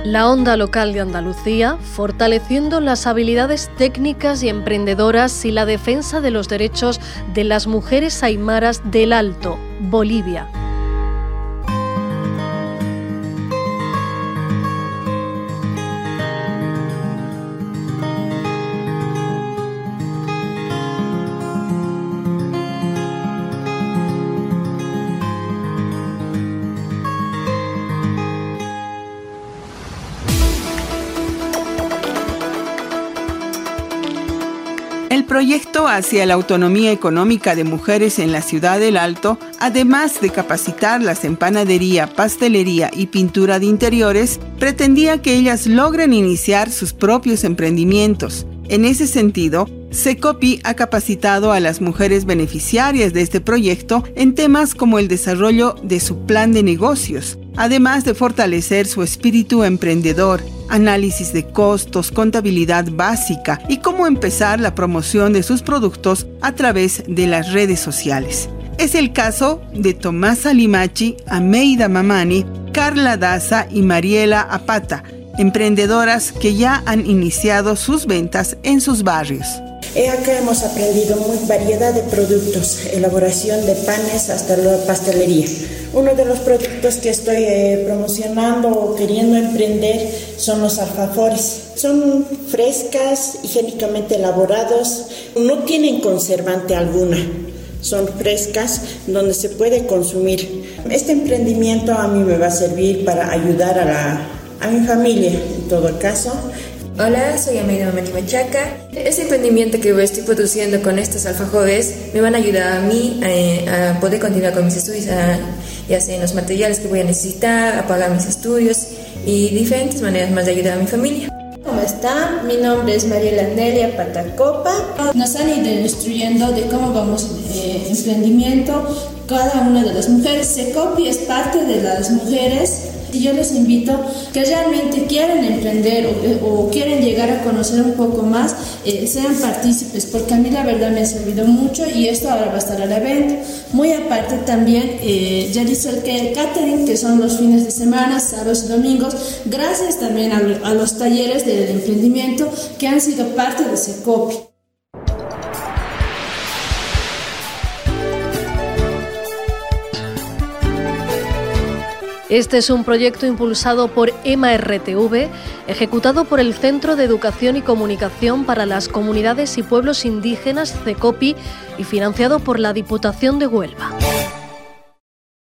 La Onda Local de Andalucía, fortaleciendo las habilidades técnicas y emprendedoras y la defensa de los derechos de las mujeres aymaras del Alto, Bolivia. El proyecto hacia la autonomía económica de mujeres en la ciudad del Alto, además de capacitarlas en panadería, pastelería y pintura de interiores, pretendía que ellas logren iniciar sus propios emprendimientos. En ese sentido, Cecopi ha capacitado a las mujeres beneficiarias de este proyecto en temas como el desarrollo de su plan de negocios, además de fortalecer su espíritu emprendedor, análisis de costos, contabilidad básica y cómo empezar la promoción de sus productos a través de las redes sociales. Es el caso de Tomasa Limachi, Ameida Mamani, Carla Daza y Mariela Apata, emprendedoras que ya han iniciado sus ventas en sus barrios. Acá hemos aprendido muy variedad de productos, elaboración de panes hasta la pastelería. Uno de los productos que estoy promocionando o queriendo emprender son los alfafores. Son frescas, higiénicamente elaborados, no tienen conservante alguna. Son frescas, donde se puede consumir. Este emprendimiento a mí me va a servir para ayudar a mi familia, en todo caso. Hola, soy Ameida Mamani Machaca. Este emprendimiento que estoy produciendo con estos alfajores me van a ayudar a mí a poder continuar con mis estudios, ya sea en los materiales que voy a necesitar, a pagar mis estudios y diferentes maneras más de ayudar a mi familia. ¿Cómo están? Mi nombre es Mariela Nelia Patacopa. Nos han ido instruyendo de cómo vamos emprendimiento cada una de las mujeres. Cecopi es parte de las mujeres. Y yo les invito que realmente quieren emprender o quieren llegar a conocer un poco más, sean partícipes, porque a mí la verdad me ha servido mucho y esto ahora va a estar a la venta. Muy aparte también realizo el catering, que son los fines de semana, sábados y domingos, gracias también a los talleres del emprendimiento que han sido parte de Cecopi. Este es un proyecto impulsado por EMA-RTV, ejecutado por el Centro de Educación y Comunicación para las Comunidades y Pueblos Indígenas, Cecopi, y financiado por la Diputación de Huelva.